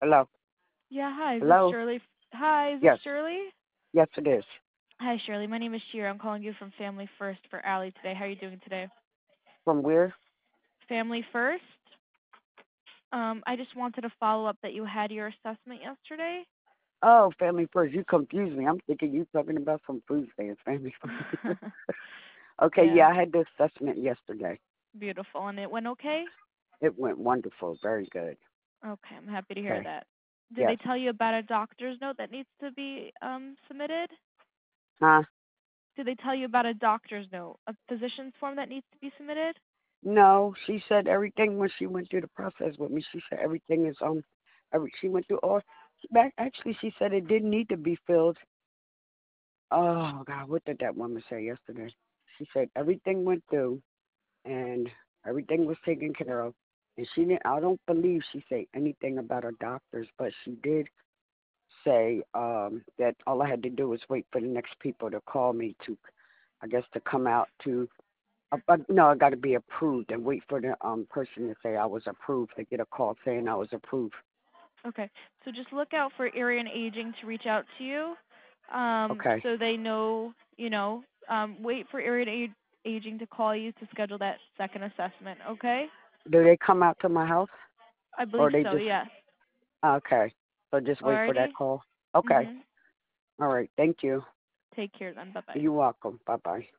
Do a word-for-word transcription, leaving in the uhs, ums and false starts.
Hello. Yeah, hi, is this Hello. Shirley? Hi, is this Yes. Shirley? Yes, it is. Hi, Shirley. My name is Shira. I'm calling you from Family First for Allie today. How are you doing today? From where? Family First? Um, I just wanted to follow up that you had your assessment yesterday. Oh, Family First. You confused me. I'm thinking you talking about some food stamps. Family First. Okay. Yeah, Yeah, I had the assessment yesterday. beautiful. And it went okay? It went wonderful. Very good. Okay, I'm happy to hear Okay. that. Did they Yes. tell you about a doctor's note that needs to be um, submitted? Huh? Did they tell you about a doctor's note, a physician's form that needs to be submitted? No, she said everything when she went through the process with me. She said everything is um, every she went through all. Back actually, she said it didn't need to be filled. Oh God, what did that woman say yesterday? She said everything went through and everything was taken care of. And she didn't. I don't believe she said anything about her doctors, but she did say um, that all I had to do was wait for the next people to call me to, I guess, to come out to. Uh, but no, I got to be approved and wait for the um person to say I was approved to get a call saying I was approved. Okay, so just look out for Area and Aging to reach out to you, um, Okay. so they know, you know, um, wait for Area and A- Aging to call you to schedule that second assessment, okay? Do they come out to my house I believe or they so, just yes. okay? So just wait for that Alrighty? call. Okay. Mm-hmm. All right. Thank you. Take care then, bye-bye. You're welcome. Bye bye.